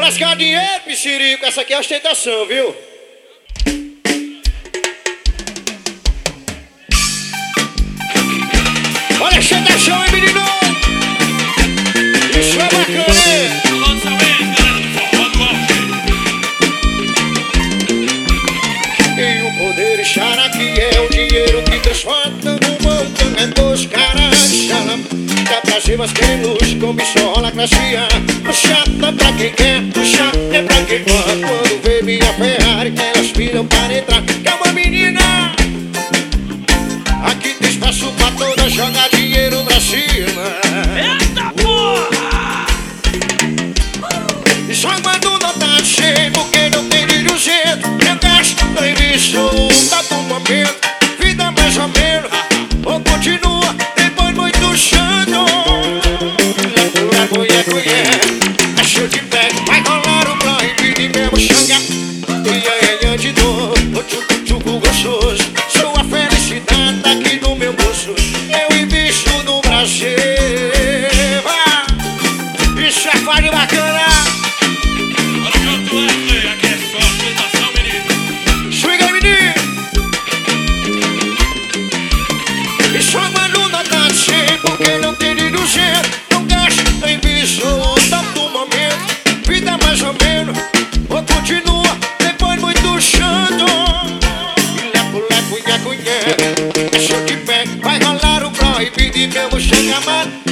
lascar dinheiro, piscirico, essa aqui é a ostentação, viu? Olha a ostentação, hein, menino? Isso é bacana, hein? Lança o ex, galera do forró do Alfredo. E o poder estará que é o dinheiro que transforma no mundo é dos caras de xalam. Dá pra ser mais quem luz, como rola classe A. O chato é pra quem quer, o chato é pra quem gosta. Quando vê minha Ferrari, elas piram para entrar. Calma, menina, aqui tem espaço pra toda jogar dinheiro pra cima. Eita porra! E só quando não tá cheio, porque não tem de um jeito. Eu gasto em bicho, tá do momento. Vida mais ou menos, ou continua, depois muito chando. É show de pé, vai rolar o proibido e mesmo xanga. E aí, de novo, o tchucu gostoso. Sou a felicidade aqui no meu bolso. Eu invisto no Brasil. Isso é fácil bacana. Bora junto, Wesley, aqui é só ostentação, menino. Swinga, menino. E só quando não tá cheio, porque não tem de do jeito. Não gasto em bicho, tanto momento. Vida mais ou menos, ou continua, depois muito chando. E leco, nheco, nheco. É show de pé, vai rolar o proibido e mesmo chega, mano.